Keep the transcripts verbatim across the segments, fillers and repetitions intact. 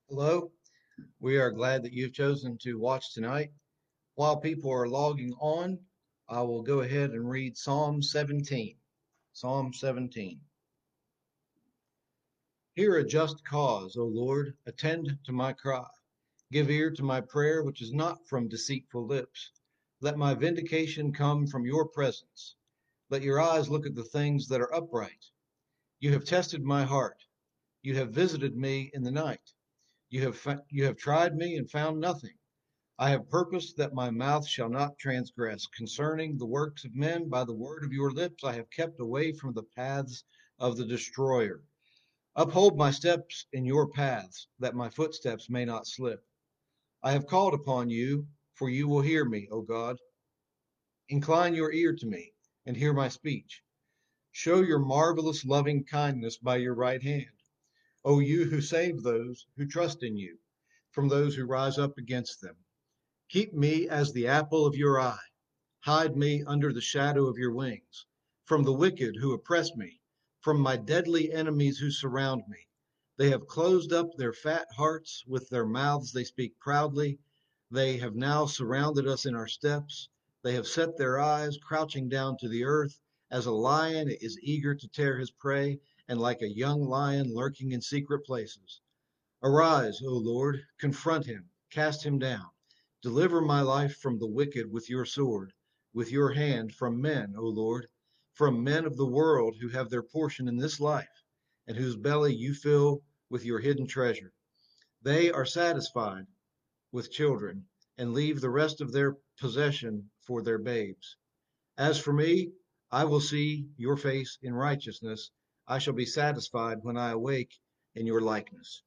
Hello, we are glad that you've chosen to watch tonight. While people are logging on, I will go ahead and read Psalm seventeen. Psalm seventeen. Hear a just cause, O Lord, attend to my cry. Give ear to my prayer, which is not from deceitful lips. Let my vindication come from your presence. Let your eyes look at the things that are upright. You have tested my heart. You have visited me in the night. You have, fa- you have tried me and found nothing. I have purposed that my mouth shall not transgress concerning the works of men. By the word of your lips I have kept away from the paths of the destroyer. Uphold my steps in your paths, that my footsteps may not slip. I have called upon you, for you will hear me, O God. Incline your ear to me and hear my speech. Show your marvelous loving kindness by your right hand, O you who save those who trust in you from those who rise up against them. Keep me as the apple of your eye. Hide me under the shadow of your wings, from the wicked who oppress me, from my deadly enemies who surround me. They have closed up their fat hearts, with their mouths they speak proudly. They have now surrounded us in our steps. They have set their eyes, crouching down to the earth, as a lion is eager to tear his prey, and like a young lion lurking in secret places. Arise, O Lord, confront him, cast him down. Deliver my life from the wicked with your sword, with your hand from men, O Lord, from men of the world who have their portion in this life, and whose belly you fill with your hidden treasure. They are satisfied with children and leave the rest of their possession for their babes. As for me, I will see your face in righteousness. I shall be satisfied when I awake in your likeness.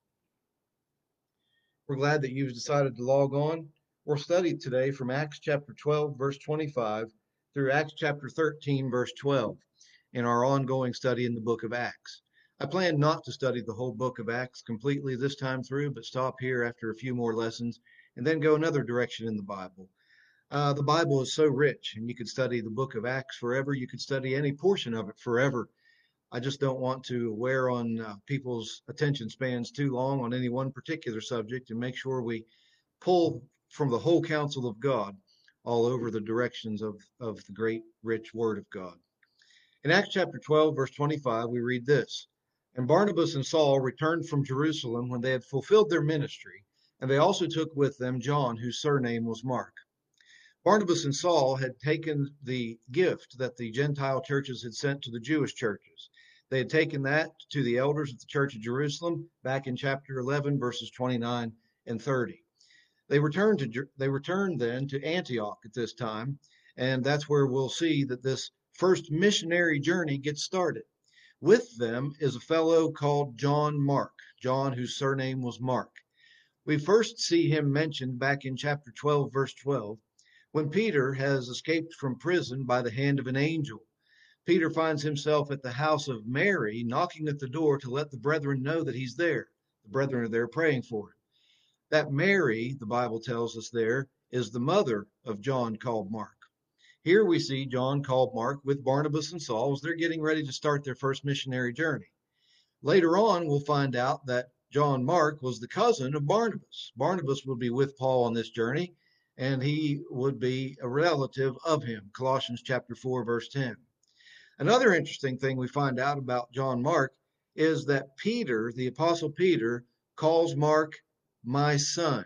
We're glad that you've decided to log on. We're studying today from Acts chapter twelve, verse twenty-five through Acts chapter thirteen, verse twelve in our ongoing study in the book of Acts. I plan not to study the whole book of Acts completely this time through, but stop here after a few more lessons and then go another direction in the Bible. Uh, the Bible is so rich, and you could study the book of Acts forever. You could study any portion of it forever. I just don't want to wear on uh, people's attention spans too long on any one particular subject, and make sure we pull from the whole counsel of God all over the directions of, of the great rich word of God. In Acts chapter twelve, verse twenty-five, we read this: And Barnabas and Saul returned from Jerusalem when they had fulfilled their ministry, and they also took with them John, whose surname was Mark. Barnabas and Saul had taken the gift that the Gentile churches had sent to the Jewish churches. They had taken that to the elders of the church of Jerusalem back in chapter eleven, verses twenty-nine and thirty. They returned to they returned then to Antioch at this time, and that's where we'll see that this first missionary journey gets started. With them is a fellow called John Mark, John whose surname was Mark. We first see him mentioned back in chapter twelve, verse twelve, when Peter has escaped from prison by the hand of an angel. Peter finds himself at the house of Mary, knocking at the door to let the brethren know that he's there. The brethren are there praying for him. That Mary, the Bible tells us there, is the mother of John called Mark. Here we see John called Mark with Barnabas and Saul as they're getting ready to start their first missionary journey. Later on, we'll find out that John Mark was the cousin of Barnabas. Barnabas would be with Paul on this journey, and he would be a relative of him. Colossians chapter four, verse ten. Another interesting thing we find out about John Mark is that Peter, the apostle Peter, calls Mark my son,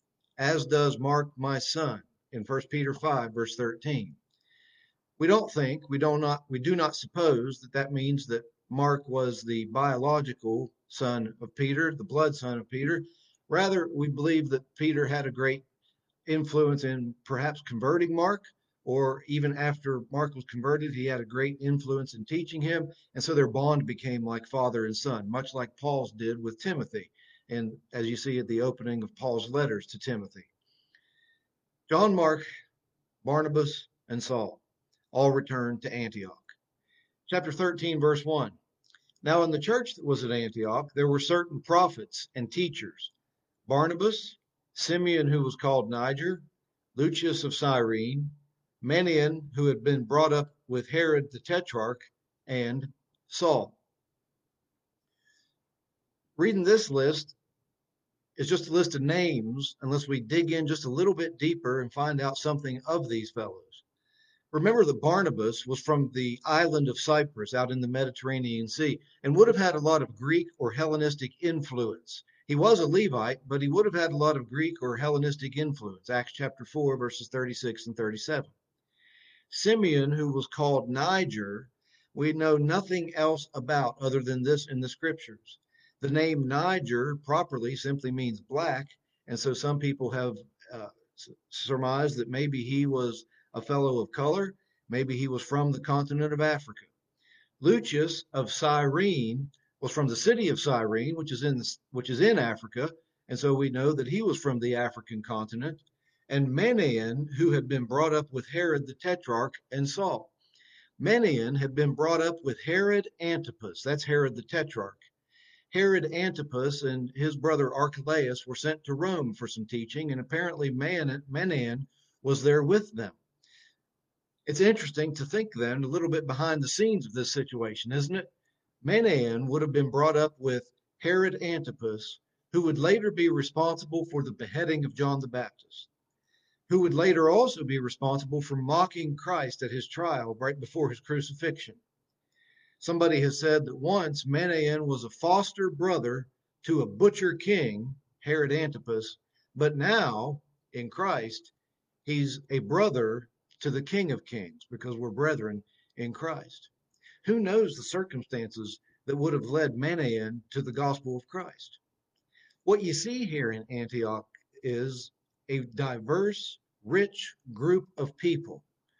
as does Mark my son in First Peter five, verse thirteen. We don't think, we do not, we do not suppose that that means that Mark was the biological son of Peter, the blood son of Peter. Rather, we believe that Peter had a great influence in perhaps converting Mark, or even after Mark was converted, he had a great influence in teaching him. And so their bond became like father and son, much like Paul's did with Timothy. And as you see at the opening of Paul's letters to Timothy, John Mark, Barnabas, and Saul all returned to Antioch. Chapter thirteen, verse one. Now in the church that was at Antioch, there were certain prophets and teachers: Barnabas, Simeon, who was called Niger, Lucius of Cyrene, Manaen, who had been brought up with Herod the Tetrarch, and Saul. Reading this list, is just a list of names unless we dig in just a little bit deeper and find out something of these fellows. Remember that Barnabas was from the island of Cyprus out in the Mediterranean Sea and would have had a lot of Greek or Hellenistic influence. He was a Levite, but he would have had a lot of Greek or Hellenistic influence. Acts chapter four, verses thirty-six and thirty-seven. Simeon, who was called Niger, we know nothing else about other than this in the scriptures. The name Niger properly simply means black, and so some people have uh, surmised that maybe he was a fellow of color, maybe he was from the continent of Africa. Lucius of Cyrene was from the city of Cyrene, which is in the, which is in Africa, and so we know that he was from the African continent. And Manaen, who had been brought up with Herod the Tetrarch and Saul. Manaen had been brought up with Herod Antipas, that's Herod the Tetrarch. Herod Antipas and his brother Archelaus were sent to Rome for some teaching, and apparently Manaen was there with them. It's interesting to think then a little bit behind the scenes of this situation, isn't it? Manaen would have been brought up with Herod Antipas, who would later be responsible for the beheading of John the Baptist, who would later also be responsible for mocking Christ at his trial right before his crucifixion. Somebody has said that once Manaen was a foster brother to a butcher king, Herod Antipas, but now in Christ, he's a brother to the King of Kings because we're brethren in Christ. Who knows the circumstances that would have led Manaen to the gospel of Christ? What you see here in Antioch is a diverse, rich group of people,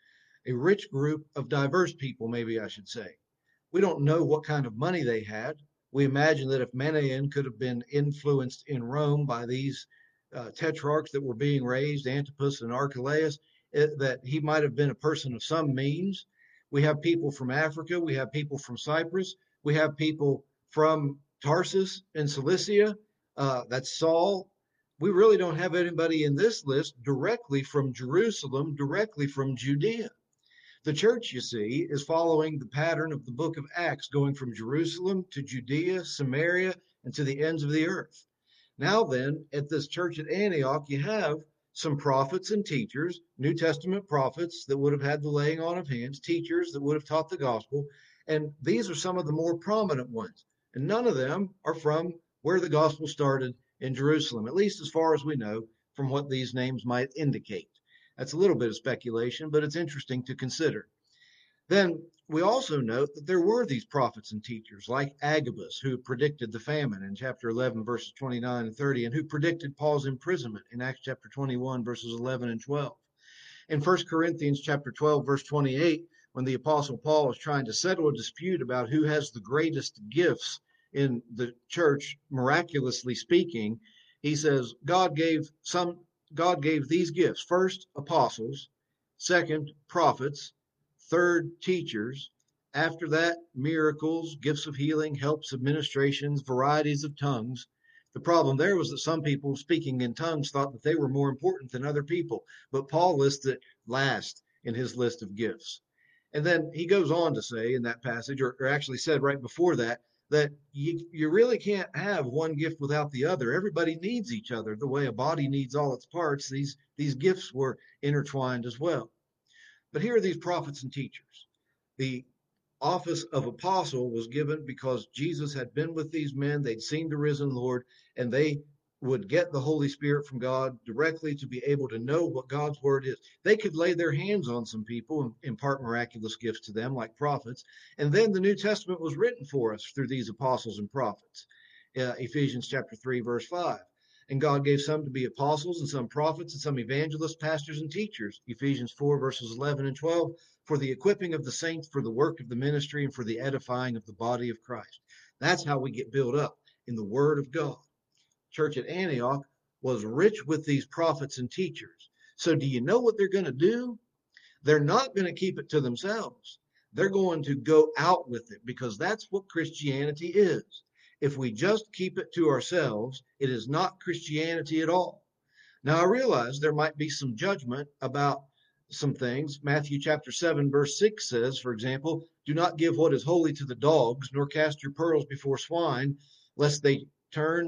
a rich group of diverse people, maybe I should say. We don't know what kind of money they had. We imagine that if Manaen could have been influenced in Rome by these uh, tetrarchs that were being raised, Antipas and Archelaus, it, that he might have been a person of some means. We have people from Africa. We have people from Cyprus. We have people from Tarsus in Cilicia. Uh, that's Saul. We really don't have anybody in this list directly from Jerusalem, directly from Judea. The church, you see, is following the pattern of the book of Acts, going from Jerusalem to Judea, Samaria, and to the ends of the earth. Now then, at this church at Antioch, you have some prophets and teachers, New Testament prophets that would have had the laying on of hands, teachers that would have taught the gospel, and these are some of the more prominent ones. And none of them are from where the gospel started in Jerusalem, at least as far as we know from what these names might indicate. That's a little bit of speculation, but it's interesting to consider. Then we also note that there were these prophets and teachers like Agabus, who predicted the famine in chapter eleven, verses twenty-nine and thirty, and who predicted Paul's imprisonment in Acts chapter twenty-one, verses eleven and twelve. In First Corinthians chapter twelve, verse twenty-eight, when the Apostle Paul is trying to settle a dispute about who has the greatest gifts in the church, miraculously speaking, he says, God gave some God gave these gifts. First, apostles. Second, prophets. Third, teachers. After that, miracles, gifts of healing, helps, administrations, varieties of tongues. The problem there was that some people speaking in tongues thought that they were more important than other people. But Paul lists it last in his list of gifts. And then he goes on to say in that passage, or, or actually said right before that, that you, you really can't have one gift without the other. Everybody needs each other. The way a body needs all its parts, these, these gifts were intertwined as well. But here are these prophets and teachers. The office of apostle was given because Jesus had been with these men. They'd seen the risen Lord, and they would get the Holy Spirit from God directly to be able to know what God's word is. They could lay their hands on some people and impart miraculous gifts to them like prophets. And then the New Testament was written for us through these apostles and prophets. Uh, Ephesians chapter three, verse five. And God gave some to be apostles and some prophets and some evangelists, pastors, and teachers. Ephesians four, verses eleven and twelve, for the equipping of the saints, for the work of the ministry, and for the edifying of the body of Christ. That's how we get built up in the word of God. Church at Antioch was rich with these prophets and teachers. So do you know what they're going to do? They're not going to keep it to themselves. They're going to go out with it, because that's what Christianity is. If we just keep it to ourselves, it is not Christianity at all. Now, I realize there might be some judgment about some things. Matthew chapter seven, verse six says, for example, do not give what is holy to the dogs, nor cast your pearls before swine, lest they turn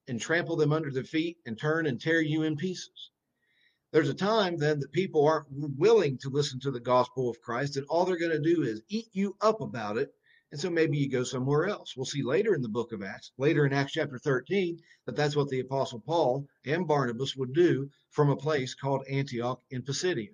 and trample them under their feet and turn and tear you in pieces. There's a time then that people aren't willing to listen to the gospel of Christ, and all they're going to do is eat you up about it. And so maybe you go somewhere else. We'll see later in the book of Acts, later in Acts chapter thirteen, that that's what the Apostle Paul and Barnabas would do from a place called Antioch in Pisidia.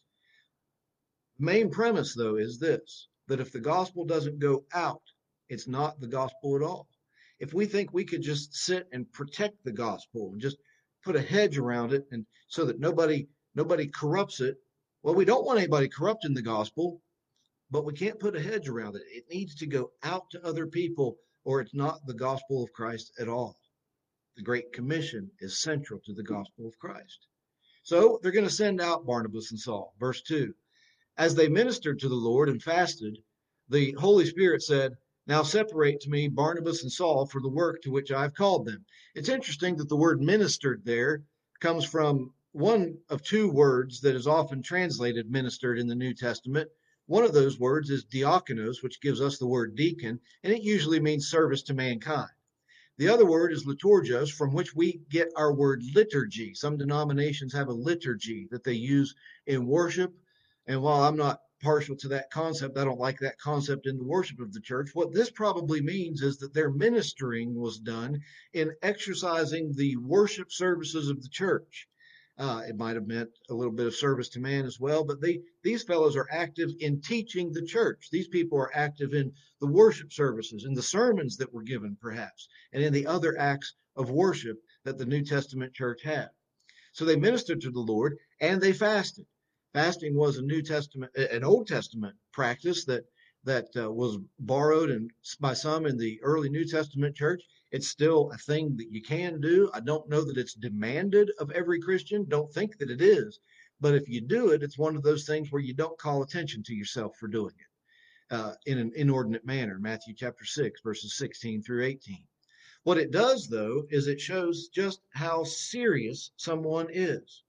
The main premise, though, is this, that if the gospel doesn't go out, it's not the gospel at all. If we think we could just sit and protect the gospel and just put a hedge around it and so that nobody nobody corrupts it, well, we don't want anybody corrupting the gospel, but we can't put a hedge around it. It needs to go out to other people, or it's not the gospel of Christ at all. The Great Commission is central to the gospel of Christ. So they're going to send out Barnabas and Saul. Verse two, as they ministered to the Lord and fasted, the Holy Spirit said, now separate to me Barnabas and Saul for the work to which I have called them. It's interesting that the word ministered there comes from one of two words that is often translated ministered in the New Testament. One of those words is diakonos, which gives us the word deacon, and it usually means service to mankind. The other word is liturgos, from which we get our word liturgy. Some denominations have a liturgy that they use in worship, and while I'm not partial to that concept, I don't like that concept in the worship of the church. What this probably means is that their ministering was done in exercising the worship services of the church. Uh, it might have meant a little bit of service to man as well, but they, these fellows are active in teaching the church. These people are active in the worship services, in the sermons that were given perhaps, and in the other acts of worship that the New Testament church had. So they ministered to the Lord and they fasted. Fasting was a New Testament, an Old Testament practice that that uh, was borrowed and by some in the early New Testament church. It's still a thing that you can do. I don't know that it's demanded of every Christian. Don't think that it is. But if you do it, it's one of those things where you don't call attention to yourself for doing it uh, in an inordinate manner. Matthew chapter six, verses sixteen through eighteen. What it does, though, is it shows just how serious someone is.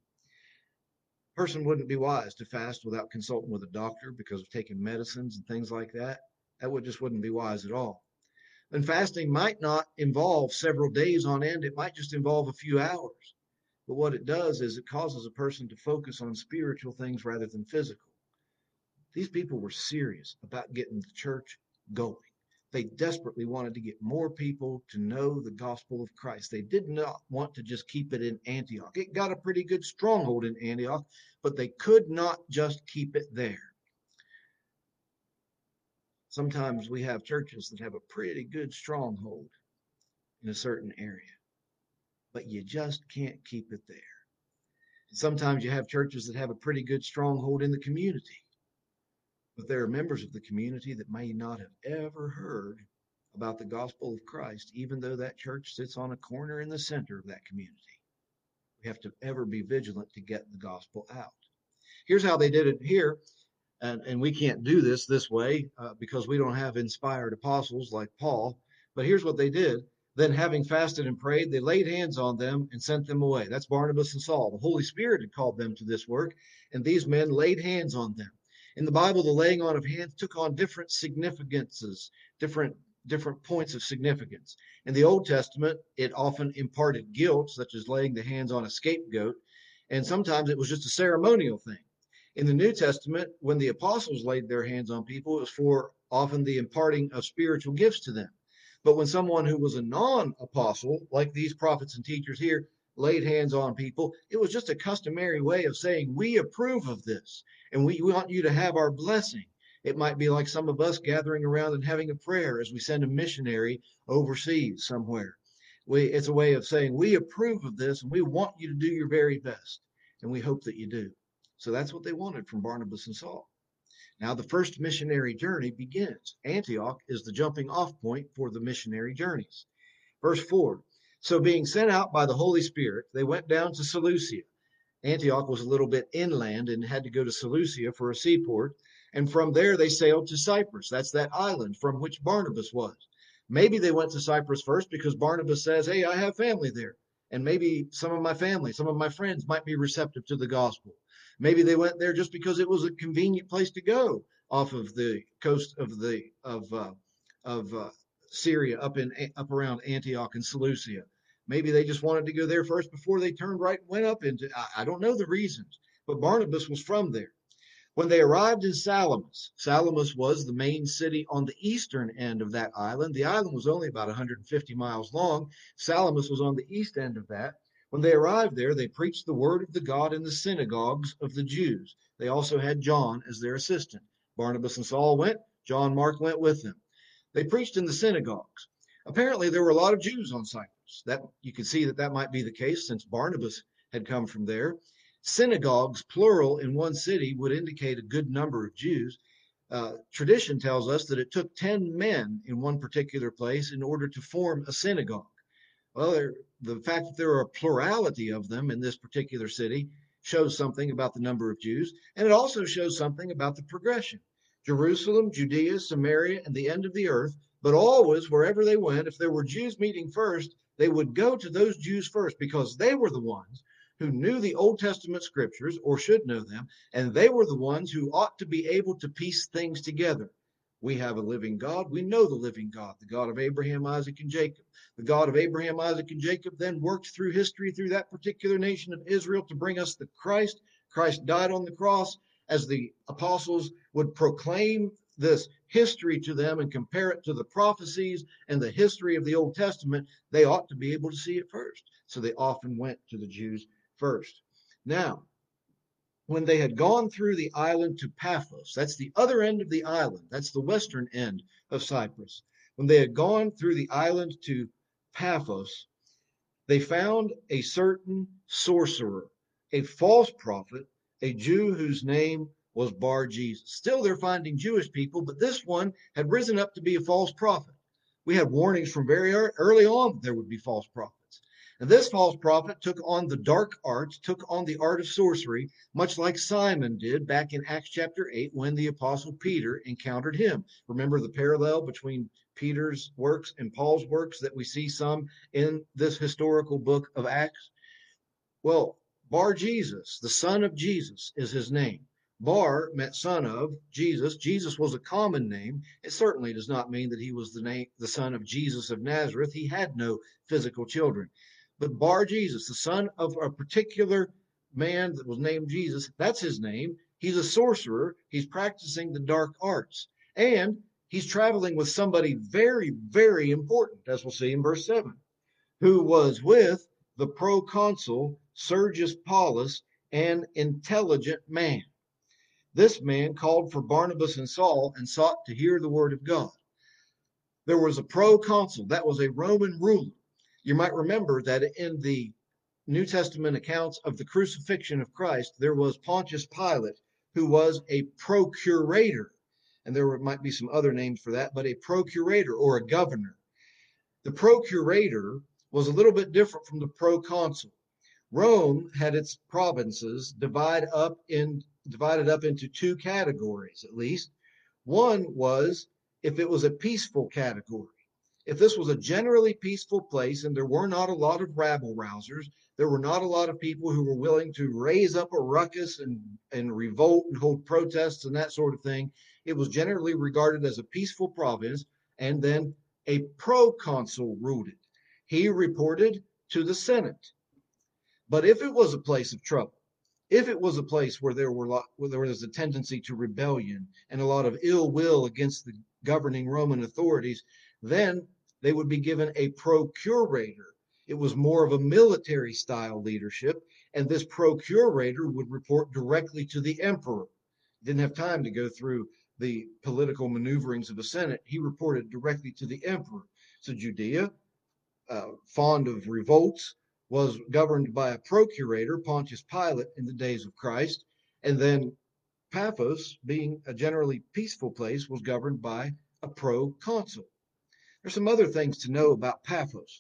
A person wouldn't be wise to fast without consulting with a doctor because of taking medicines and things like that. That would just wouldn't be wise at all. And fasting might not involve several days on end. It might just involve a few hours. But what it does is it causes a person to focus on spiritual things rather than physical. These people were serious about getting the church going. They desperately wanted to get more people to know the gospel of Christ. They did not want to just keep it in Antioch. It got a pretty good stronghold in Antioch, but they could not just keep it there. Sometimes we have churches that have a pretty good stronghold in a certain area, but you just can't keep it there. And sometimes you have churches that have a pretty good stronghold in the community, but there are members of the community that may not have ever heard about the gospel of Christ, even though that church sits on a corner in the center of that community. We have to ever be vigilant to get the gospel out. Here's how they did it here. And, and we can't do this this way uh, because we don't have inspired apostles like Paul. But here's what they did. Then having fasted and prayed, they laid hands on them and sent them away. That's Barnabas and Saul. The Holy Spirit had called them to this work, and these men laid hands on them. In the Bible, the laying on of hands took on different significances, different, different points of significance. In the Old Testament, it often imparted guilt, such as laying the hands on a scapegoat, and sometimes it was just a ceremonial thing. In the New Testament, when the apostles laid their hands on people, it was for often the imparting of spiritual gifts to them. But when someone who was a non-apostle, like these prophets and teachers here, laid hands on people, it was just a customary way of saying, we approve of this, and we want you to have our blessing. It might be like some of us gathering around and having a prayer as we send a missionary overseas somewhere. We, it's a way of saying, we approve of this, and we want you to do your very best, and we hope that you do. So that's what they wanted from Barnabas and Saul. Now the first missionary journey begins. Antioch is the jumping off point for the missionary journeys. Verse four, so being sent out by the Holy Spirit, they went down to Seleucia. Antioch was a little bit inland and had to go to Seleucia for a seaport. And from there they sailed to Cyprus. That's that island from which Barnabas was. Maybe they went to Cyprus first because Barnabas says, hey, I have family there. And maybe some of my family, some of my friends might be receptive to the gospel. Maybe they went there just because it was a convenient place to go off of the coast of the of uh, of uh, Syria, up in up around Antioch and Seleucia. Maybe they just wanted to go there first before they turned right and went up into, I, I don't know the reasons, but Barnabas was from there. When they arrived in Salamis, Salamis was the main city on the eastern end of that island. The island was only about one hundred fifty miles long. Salamis was on the east end of that. When they arrived there, they preached the word of the God in the synagogues of the Jews. They also had John as their assistant. Barnabas and Saul went. John Mark went with them. They preached in the synagogues. Apparently, there were a lot of Jews on Cyprus. That you could see that that might be the case since Barnabas had come from there. Synagogues, plural, in one city would indicate a good number of Jews. Uh, tradition tells us that it took ten men in one particular place in order to form a synagogue. Well, there, the fact that there are a plurality of them in this particular city shows something about the number of Jews, and it also shows something about the progression. Jerusalem, Judea, Samaria, and the end of the earth, but always, wherever they went, if there were Jews meeting first, they would go to those Jews first because they were the ones who knew the Old Testament scriptures, or should know them, and they were the ones who ought to be able to piece things together. We have a living God. We know the living God, the God of Abraham, Isaac, and Jacob. The God of Abraham, Isaac, and Jacob then worked through history, through that particular nation of Israel, to bring us the Christ. Christ died on the cross. As the apostles would proclaim this history to them and compare it to the prophecies and the history of the Old Testament, they ought to be able to see it first. So they often went to the Jews first. Now, when they had gone through the island to Paphos, that's the other end of the island, that's the western end of Cyprus. When they had gone through the island to Paphos, they found a certain sorcerer, a false prophet, a Jew whose name was Bar Jesus. Still, they're finding Jewish people, but this one had risen up to be a false prophet. We had warnings from very early on that there would be false prophets. And this false prophet took on the dark arts, took on the art of sorcery, much like Simon did back in Acts chapter eight when the apostle Peter encountered him. Remember the parallel between Peter's works and Paul's works that we see some in this historical book of Acts? Well, Bar Jesus, the son of Jesus, is his name. Bar meant son of Jesus. Jesus was a common name. It certainly does not mean that he was the name, the son of Jesus of Nazareth. He had no physical children. But Bar Jesus, the son of a particular man that was named Jesus, that's his name. He's a sorcerer. He's practicing the dark arts. And he's traveling with somebody very, very important, as we'll see in verse seven, who was with the proconsul Sergius Paulus, an intelligent man. This man called for Barnabas and Saul and sought to hear the word of God. There was a proconsul, that was a Roman ruler. You might remember that in the New Testament accounts of the crucifixion of Christ, there was Pontius Pilate, who was a procurator. And there might be some other names for that, but a procurator or a governor. The procurator was a little bit different from the proconsul. Rome had its provinces divide up in, divided up into two categories, at least. One was if it was a peaceful category. If this was a generally peaceful place and there were not a lot of rabble rousers, there were not a lot of people who were willing to raise up a ruckus and, and revolt and hold protests and that sort of thing, it was generally regarded as a peaceful province, and then a proconsul ruled it. He reported to the Senate. But if it was a place of trouble, if it was a place where there were where there was a tendency to rebellion and a lot of ill will against the governing Roman authorities, then they would be given a procurator. It was more of a military style leadership, and this procurator would report directly to the emperor. Didn't have time to go through the political maneuverings of the Senate. He reported directly to the emperor. So Judea, uh, fond of revolts, was governed by a procurator, Pontius Pilate, in the days of Christ. And then Paphos, being a generally peaceful place, was governed by a proconsul. There's some other things to know about Paphos.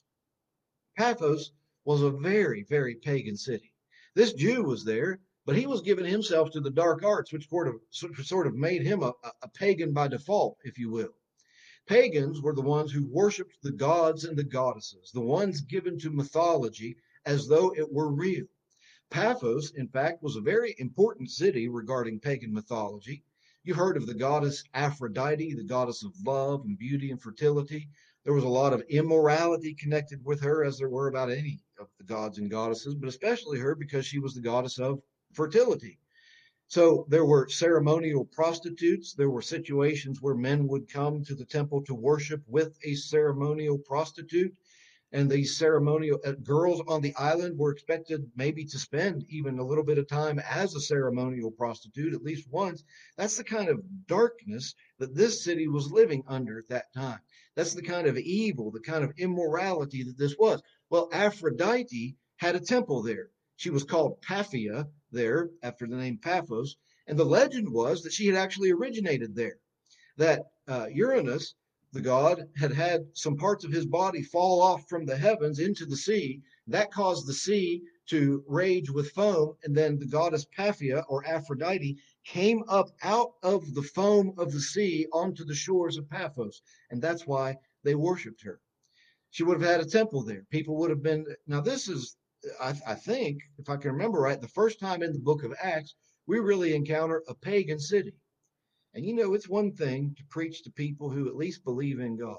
Paphos was a very, very pagan city. This Jew was there, but he was giving himself to the dark arts, which sort of, sort of made him a, a pagan by default, if you will. Pagans were the ones who worshipped the gods and the goddesses, the ones given to mythology as though it were real. Paphos, in fact, was a very important city regarding pagan mythology. You've heard of the goddess Aphrodite, the goddess of love and beauty and fertility. There was a lot of immorality connected with her, as there were about any of the gods and goddesses, but especially her because she was the goddess of fertility. So there were ceremonial prostitutes. There were situations where men would come to the temple to worship with a ceremonial prostitute. And these ceremonial uh, girls on the island were expected maybe to spend even a little bit of time as a ceremonial prostitute, at least once. That's the kind of darkness that this city was living under at that time. That's the kind of evil, the kind of immorality that this was. Well, Aphrodite had a temple there. She was called Paphia there after the name Paphos. And the legend was that she had actually originated there, that uh, Uranus, the god, had had some parts of his body fall off from the heavens into the sea. That caused the sea to rage with foam, and then the goddess Paphia, or Aphrodite, came up out of the foam of the sea onto the shores of Paphos, and that's why they worshipped her. She would have had a temple there. People would have been. Now, this is, I, I think, if I can remember right, the first time in the book of Acts we really encounter a pagan city. And you know, it's one thing to preach to people who at least believe in God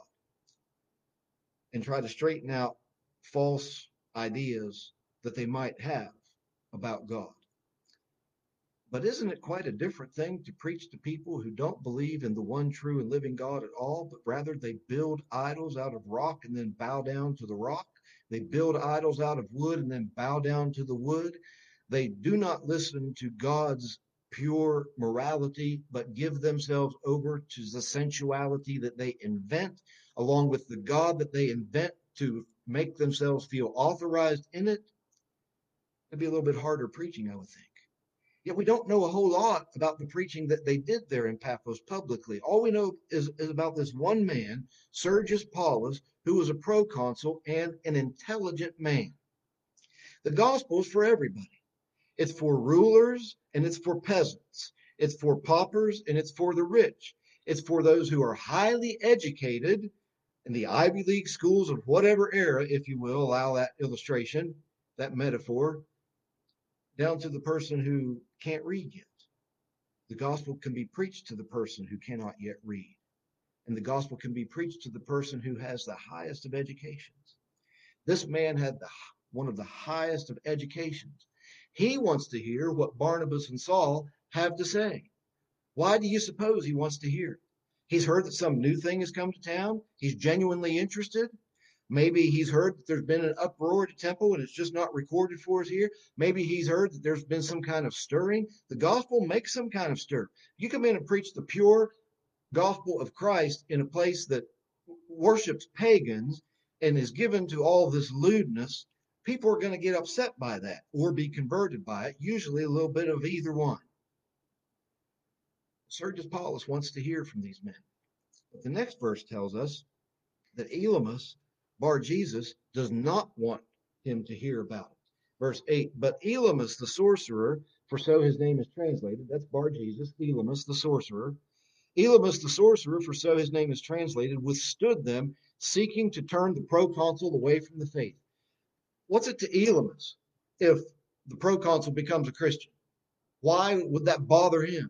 and try to straighten out false ideas that they might have about God. But isn't it quite a different thing to preach to people who don't believe in the one true and living God at all, but rather they build idols out of rock and then bow down to the rock? They build idols out of wood and then bow down to the wood. They do not listen to God's pure morality, but give themselves over to the sensuality that they invent, along with the God that they invent to make themselves feel authorized in it. It'd be a little bit harder preaching, I would think. Yet we don't know a whole lot about the preaching that they did there in Paphos publicly. All we know is, is about this one man, Sergius Paulus, who was a proconsul and an intelligent man. The gospel is for everybody. It's for rulers and it's for peasants. It's for paupers and it's for the rich. It's for those who are highly educated in the Ivy League schools of whatever era, if you will, allow that illustration, that metaphor, down to the person who can't read yet. The gospel can be preached to the person who cannot yet read. And the gospel can be preached to the person who has the highest of educations. This man had the, one of the highest of educations. He wants to hear what Barnabas and Saul have to say. Why do you suppose he wants to hear? He's heard that some new thing has come to town. He's genuinely interested. Maybe he's heard that there's been an uproar at the temple and it's just not recorded for us here. Maybe he's heard that there's been some kind of stirring. The gospel makes some kind of stir. You come in and preach the pure gospel of Christ in a place that worships pagans and is given to all this lewdness, people are going to get upset by that or be converted by it, usually a little bit of either one. Sergius Paulus wants to hear from these men. But the next verse tells us that Elymas, Bar Jesus, does not want him to hear about it. Verse eight, but Elymas the sorcerer, for so his name is translated, that's Bar Jesus, Elymas the sorcerer. Elymas the sorcerer, for so his name is translated, withstood them, seeking to turn the proconsul away from the faith. What's it to Elymas if the proconsul becomes a Christian? Why would that bother him?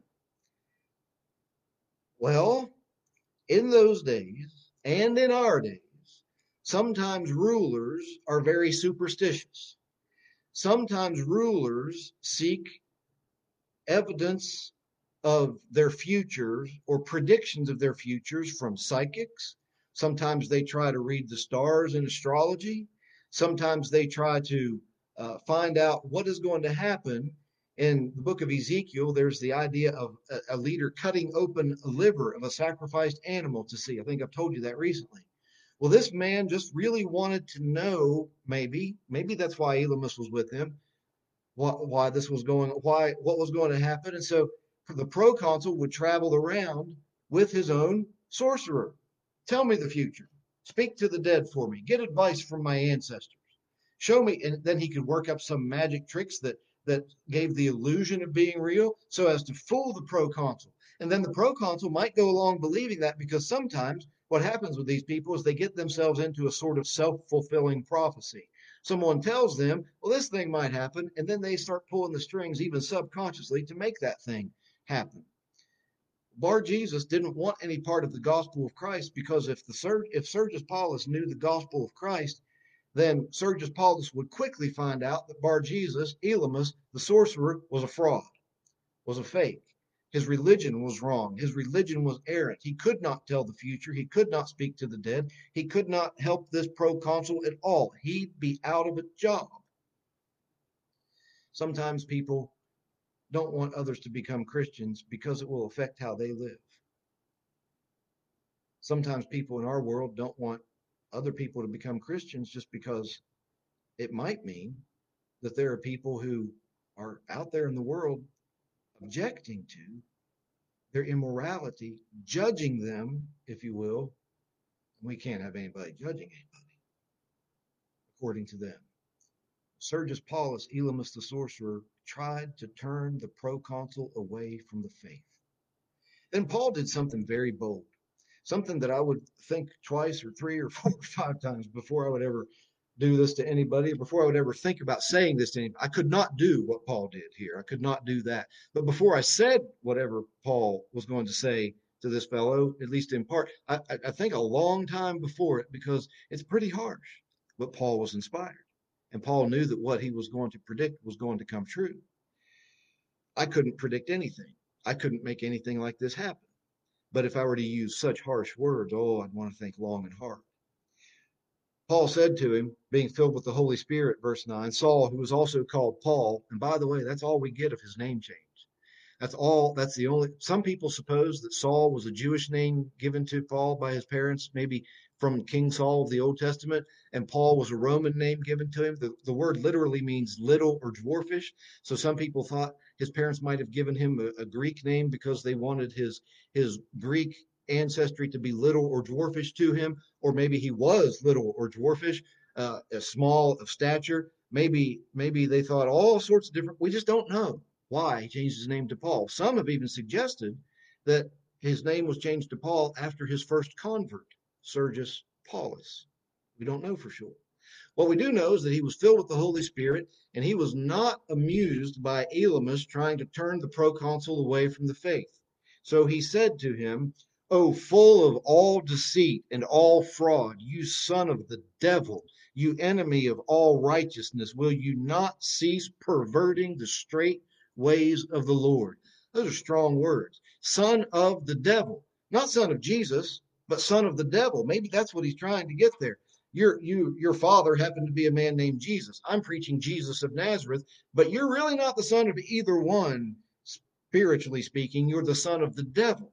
Well, in those days and in our days, sometimes rulers are very superstitious. Sometimes rulers seek evidence of their futures or predictions of their futures from psychics. Sometimes they try to read the stars in astrology. Sometimes they try to uh, find out what is going to happen. In the book of Ezekiel, there's the idea of a, a leader cutting open a liver of a sacrificed animal to see. I think I've told you that recently. Well, this man just really wanted to know, maybe, maybe that's why Elymas was with him, why, why this was going, why, what was going to happen. And so the proconsul would travel around with his own sorcerer. Tell me the future. Speak to the dead for me. Get advice from my ancestors. Show me. And then he could work up some magic tricks that, that gave the illusion of being real so as to fool the proconsul. And then the proconsul might go along believing that, because sometimes what happens with these people is they get themselves into a sort of self-fulfilling prophecy. Someone tells them, well, this thing might happen, and then they start pulling the strings even subconsciously to make that thing happen. Bar Jesus didn't want any part of the gospel of Christ, because if the if Sergius Paulus knew the gospel of Christ, then Sergius Paulus would quickly find out that Bar Jesus, Elymas, the sorcerer, was a fraud, was a fake. His religion was wrong. His religion was errant. He could not tell the future. He could not speak to the dead. He could not help this proconsul at all. He'd be out of a job. Sometimes people don't want others to become Christians because it will affect how they live. Sometimes people in our world don't want other people to become Christians just because it might mean that there are people who are out there in the world objecting to their immorality, judging them, if you will. We can't have anybody judging anybody according to them. Sergius Paulus, Elymas the sorcerer, tried to turn the proconsul away from the faith. Then Paul did something very bold, something that I would think twice or three or four or five times before I would ever do this to anybody, before I would ever think about saying this to anybody. I could not do what Paul did here. I could not do that. But before I said whatever Paul was going to say to this fellow, at least in part, I, I think a long time before it, because it's pretty harsh. But Paul was inspired. And Paul knew that what he was going to predict was going to come true. I couldn't predict anything. I couldn't make anything like this happen. But if I were to use such harsh words, oh, I'd want to think long and hard. Paul said to him, being filled with the Holy Spirit, verse nine, Saul, who was also called Paul, and by the way, that's all we get of his name change. That's all, that's the only, some people suppose that Saul was a Jewish name given to Paul by his parents, maybe from King Saul of the Old Testament, and Paul was a Roman name given to him. The, the word literally means little or dwarfish. So some people thought his parents might have given him a, a Greek name because they wanted his, his Greek ancestry to be little or dwarfish to him, or maybe he was little or dwarfish, uh, small of stature. Maybe, maybe they thought all sorts of different, we just don't know why he changed his name to Paul. Some have even suggested that his name was changed to Paul after his first convert, Sergius Paulus. We don't know for sure. What we do know is that he was filled with the Holy Spirit, and he was not amused by Elymas trying to turn the proconsul away from the faith. So he said to him, "O full of all deceit and all fraud, you son of the devil, you enemy of all righteousness, will you not cease perverting the straight ways of the Lord?" Those are strong words. Son of the devil, not son of Jesus, but son of the devil. Maybe that's what he's trying to get there. Your, you, your father happened to be a man named Jesus. I'm preaching Jesus of Nazareth, but you're really not the son of either one, spiritually speaking. You're the son of the devil.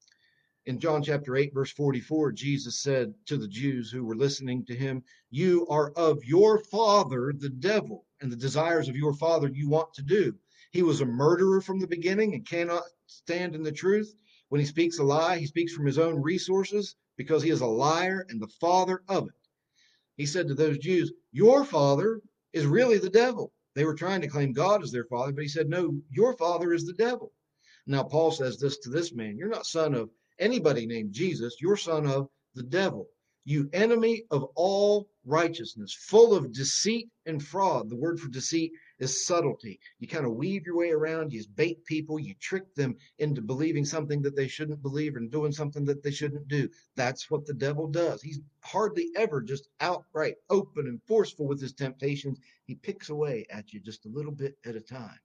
In John chapter eight, verse forty-four, Jesus said to the Jews who were listening to him, "You are of your father, the devil, and the desires of your father you want to do." He was a murderer from the beginning and cannot stand in the truth. When he speaks a lie, he speaks from his own resources because he is a liar and the father of it. He said to those Jews, your father is really the devil. They were trying to claim God as their father, but he said, no, your father is the devil. Now, Paul says this to this man, you're not son of anybody named Jesus, you're son of the devil. You enemy of all righteousness, full of deceit and fraud. The word for deceit is subtlety. You kind of weave your way around, you bait people, you trick them into believing something that they shouldn't believe and doing something that they shouldn't do. That's what the devil does. He's hardly ever just outright open and forceful with his temptations. He picks away at you just a little bit at a time.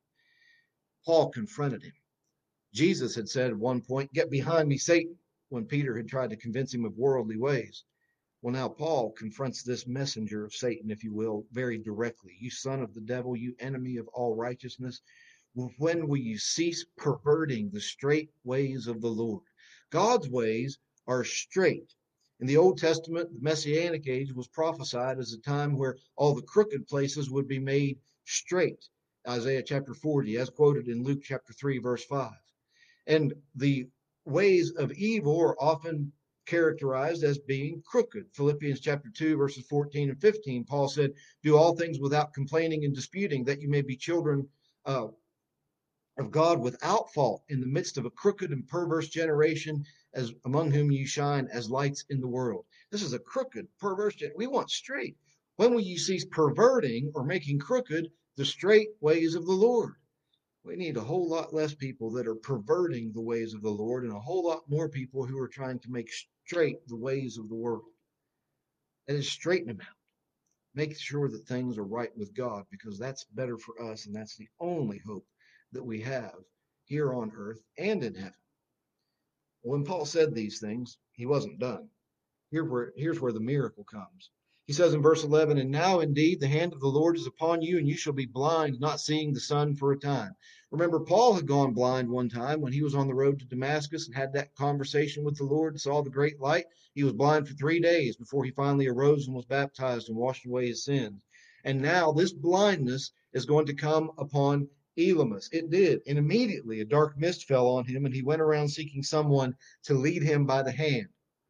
Paul confronted him. Jesus had said at one point, "Get behind me, Satan," when Peter had tried to convince him of worldly ways. Well, now Paul confronts this messenger of Satan, if you will, very directly. You son of the devil, you enemy of all righteousness, when will you cease perverting the straight ways of the Lord? God's ways are straight. In the Old Testament, the Messianic age was prophesied as a time where all the crooked places would be made straight. Isaiah chapter forty, as quoted in Luke chapter three, verse five. And the ways of evil are often characterized as being crooked. Philippians chapter two, verses fourteen and fifteen, Paul said, do all things without complaining and disputing, that you may be children uh, of God without fault in the midst of a crooked and perverse generation, as among whom you shine as lights in the world. This is a crooked, perverse generation. We want straight. When will you cease perverting or making crooked the straight ways of the Lord? We need a whole lot less people that are perverting the ways of the Lord and a whole lot more people who are trying to make straight the ways of the world. That is, straighten them out. Make sure that things are right with God, because that's better for us, and that's the only hope that we have here on earth and in heaven. When Paul said these things, he wasn't done. Here where, here's where the miracle comes. He says in verse eleven, "And now indeed the hand of the Lord is upon you, and you shall be blind, not seeing the sun for a time." Remember, Paul had gone blind one time when he was on the road to Damascus and had that conversation with the Lord and saw the great light. He was blind for three days before he finally arose and was baptized and washed away his sins. And now this blindness is going to come upon Elymas. It did. And immediately a dark mist fell on him, and he went around seeking someone to lead him by the hand.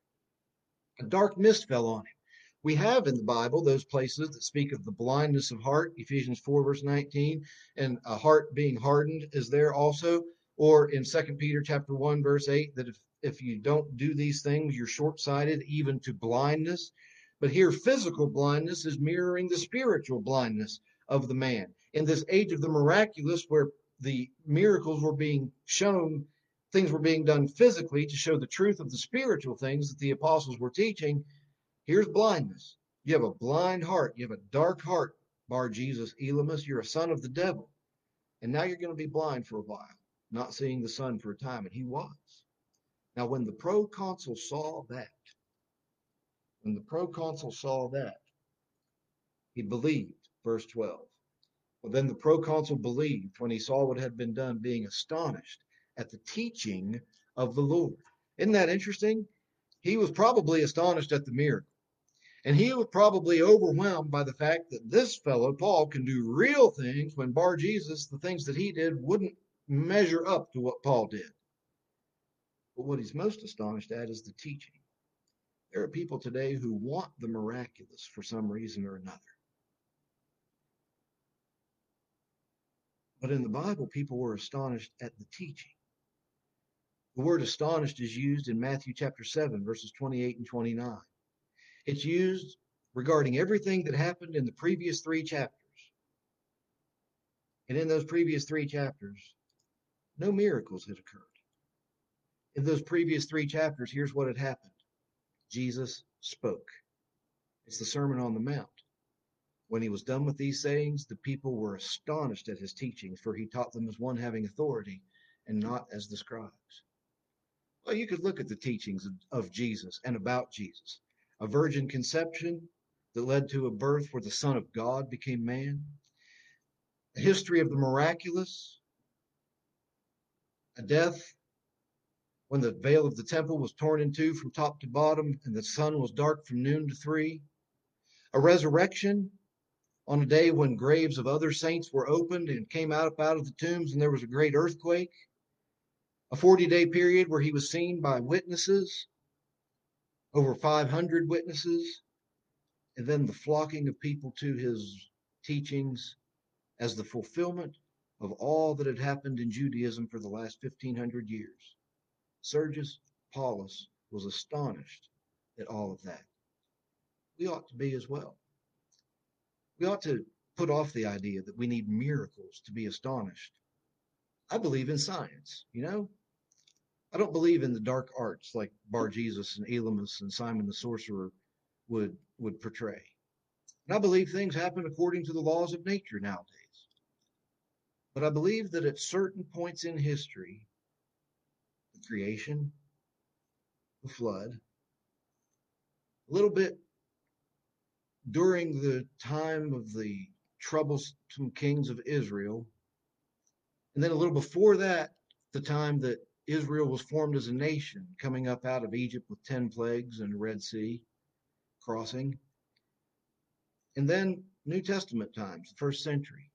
A dark mist fell on him. We have in the Bible those places that speak of the blindness of heart. Ephesians four, verse nineteen, and a heart being hardened is there also. Or in Second Peter chapter one, verse eight, that if, if you don't do these things, you're short-sighted, even to blindness. But here, physical blindness is mirroring the spiritual blindness of the man. In this age of the miraculous, where the miracles were being shown, things were being done physically to show the truth of the spiritual things that the apostles were teaching. Here's blindness. You have a blind heart. You have a dark heart, Bar Jesus Elymas. You're a son of the devil. And now you're going to be blind for a while, not seeing the sun for a time. And he was. Now, when the proconsul saw that, when the proconsul saw that, he believed, verse twelve. Well, then the proconsul believed when he saw what had been done, being astonished at the teaching of the Lord. Isn't that interesting? He was probably astonished at the miracle. And he was probably overwhelmed by the fact that this fellow, Paul, can do real things when Bar Jesus, the things that he did, wouldn't measure up to what Paul did. But what he's most astonished at is the teaching. There are people today who want the miraculous for some reason or another. But in the Bible, people were astonished at the teaching. The word astonished is used in Matthew chapter seven, verses twenty-eight and twenty-nine. It's used regarding everything that happened in the previous three chapters. And in those previous three chapters, no miracles had occurred. In those previous three chapters, here's what had happened. Jesus spoke. It's the Sermon on the Mount. When he was done with these sayings, the people were astonished at his teachings, for he taught them as one having authority and not as the scribes. Well, you could look at the teachings of, of Jesus and about Jesus. A virgin conception that led to a birth where the Son of God became man. A history of the miraculous. A death when the veil of the temple was torn in two from top to bottom and the sun was dark from noon to three. A resurrection on a day when graves of other saints were opened and came out, out of the tombs, and there was a great earthquake. A forty-day period where he was seen by witnesses, over five hundred witnesses, and then the flocking of people to his teachings as the fulfillment of all that had happened in Judaism for the last fifteen hundred years. Sergius Paulus was astonished at all of that. We ought to be as well. We ought to put off the idea that we need miracles to be astonished. I believe in science, you know? I don't believe in the dark arts like Bar Jesus and Elymas and Simon the sorcerer would, would portray. And I believe things happen according to the laws of nature nowadays. But I believe that at certain points in history, the creation, the flood, a little bit during the time of the troublesome kings of Israel, and then a little before that, the time that Israel was formed as a nation, coming up out of Egypt with ten plagues and the Red Sea crossing. And then New Testament times, the first century.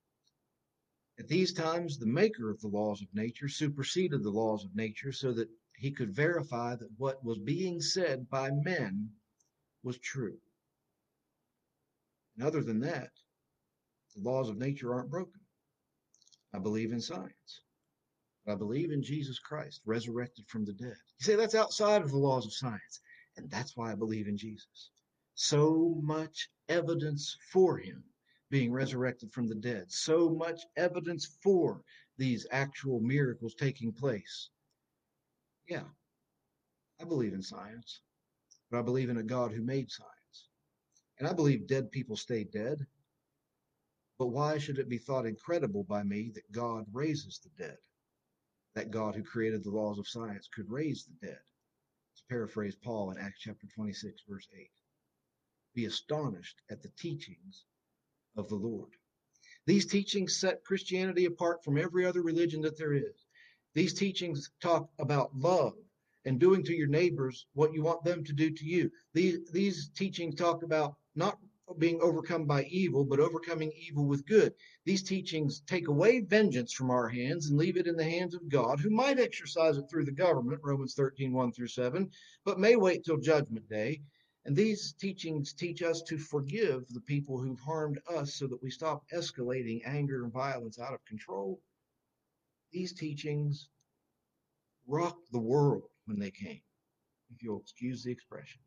At these times, the maker of the laws of nature superseded the laws of nature so that he could verify that what was being said by men was true. And other than that, the laws of nature aren't broken. I believe in science. I believe in Jesus Christ, resurrected from the dead. You say that's outside of the laws of science. And that's why I believe in Jesus. So much evidence for him being resurrected from the dead. So much evidence for these actual miracles taking place. Yeah, I believe in science, but I believe in a God who made science. And I believe dead people stay dead. But why should it be thought incredible by me that God raises the dead? That God who created the laws of science could raise the dead. To paraphrase Paul in Acts chapter twenty-six, verse eight. Be astonished at the teachings of the Lord. These teachings set Christianity apart from every other religion that there is. These teachings talk about love and doing to your neighbors what you want them to do to you. These, these teachings talk about not being overcome by evil, but overcoming evil with good. These teachings take away vengeance from our hands and leave it in the hands of God, who might exercise it through the government, Romans thirteen, one through seven, but may wait till judgment day. And these teachings teach us to forgive the people who've harmed us so that we stop escalating anger and violence out of control. These teachings rocked the world when they came, if you'll excuse the expression.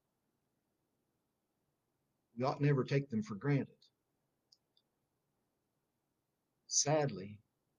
We ought never take them for granted. Sadly,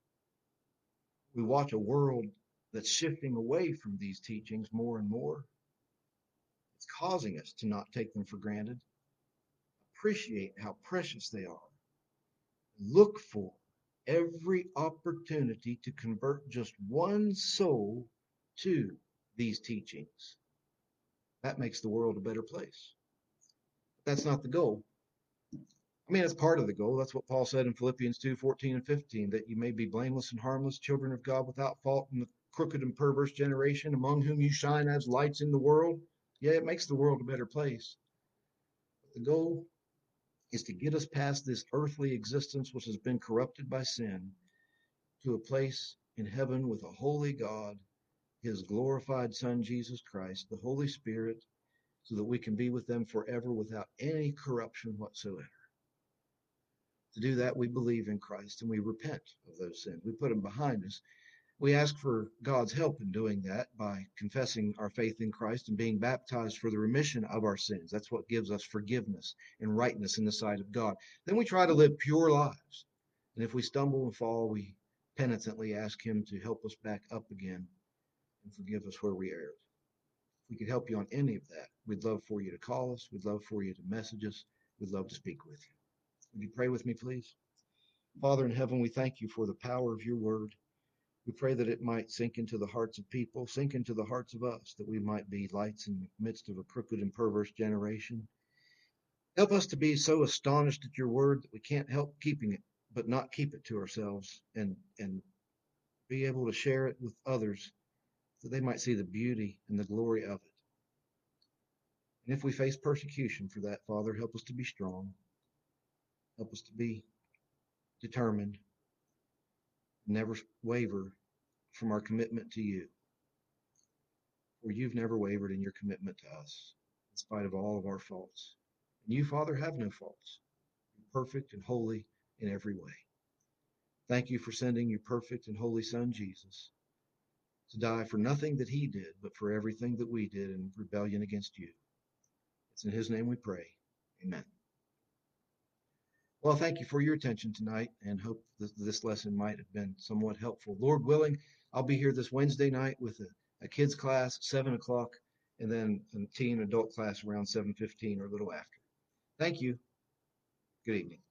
we watch a world that's shifting away from these teachings more and more. It's causing us to not take them for granted, appreciate how precious they are, look for every opportunity to convert just one soul to these teachings. That makes the world a better place. But that's not the goal. I mean, it's part of the goal. That's what Paul said in Philippians two, fourteen and fifteen, that you may be blameless and harmless, children of God without fault in the crooked and perverse generation, among whom you shine as lights in the world. Yeah, it makes the world a better place. But the goal is to get us past this earthly existence, which has been corrupted by sin, to a place in heaven with a holy God, his glorified Son, Jesus Christ, the Holy Spirit, so that we can be with them forever without any corruption whatsoever. To do that, we believe in Christ and we repent of those sins. We put them behind us. We ask for God's help in doing that by confessing our faith in Christ and being baptized for the remission of our sins. That's what gives us forgiveness and rightness in the sight of God. Then we try to live pure lives. And if we stumble and fall, we penitently ask him to help us back up again and forgive us where we erred. If we could help you on any of that, we'd love for you to call us. We'd love for you to message us. We'd love to speak with you. Would you pray with me, please? Father in heaven, we thank you for the power of your word. We pray that it might sink into the hearts of people, sink into the hearts of us, that we might be lights in the midst of a crooked and perverse generation. Help us to be so astonished at your word that we can't help keeping it, but not keep it to ourselves, and, and be able to share it with others that they might see the beauty and the glory of it. And if we face persecution for that, Father, help us to be strong. Help us to be determined, never waver from our commitment to you. For you've never wavered in your commitment to us, in spite of all of our faults. And you, Father, have no faults. You're perfect and holy in every way. Thank you for sending your perfect and holy Son, Jesus, to die for nothing that he did, but for everything that we did in rebellion against you. It's in his name we pray. Amen. Well, thank you for your attention tonight, and hope that this lesson might have been somewhat helpful. Lord willing, I'll be here this Wednesday night with a, a kids class, seven o'clock, and then a teen adult class around seven fifteen or a little after. Thank you. Good evening.